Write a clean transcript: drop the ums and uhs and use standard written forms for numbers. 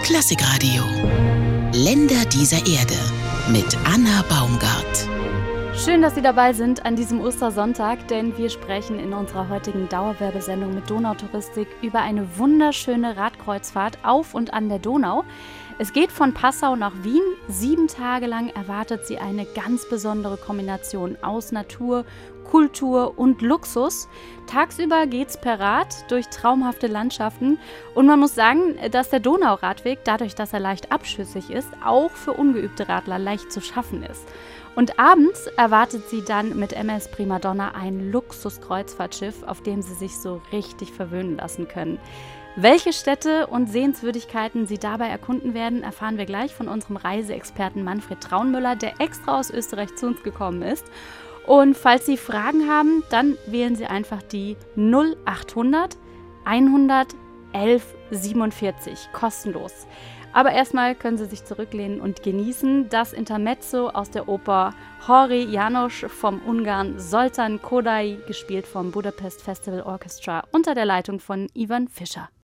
Klassikradio. Länder dieser Erde mit Anna Baumgart. Schön, dass Sie dabei sind an diesem Ostersonntag, denn wir sprechen in unserer heutigen Dauerwerbesendung mit Donautouristik über eine wunderschöne Radkreuzfahrt auf und an der Donau. Es geht von Passau nach Wien. 7 Tage lang erwartet Sie eine ganz besondere Kombination aus Natur, Kultur und Luxus. Tagsüber geht's per Rad durch traumhafte Landschaften und man muss sagen, dass der Donauradweg, dadurch, dass er leicht abschüssig ist, auch für ungeübte Radler leicht zu schaffen ist. Und abends erwartet Sie dann mit MS Primadonna ein Luxuskreuzfahrtschiff, auf dem Sie sich so richtig verwöhnen lassen können. Welche Städte und Sehenswürdigkeiten Sie dabei erkunden werden, erfahren wir gleich von unserem Reiseexperten Manfred Traunmüller, der extra aus Österreich zu uns gekommen ist. Und falls Sie Fragen haben, dann wählen Sie einfach die 0800 100 11 47, kostenlos. Aber erstmal können Sie sich zurücklehnen und genießen das Intermezzo aus der Oper Hori János vom Ungarn Zoltán Kodály, gespielt vom Budapest Festival Orchestra unter der Leitung von Ivan Fischer.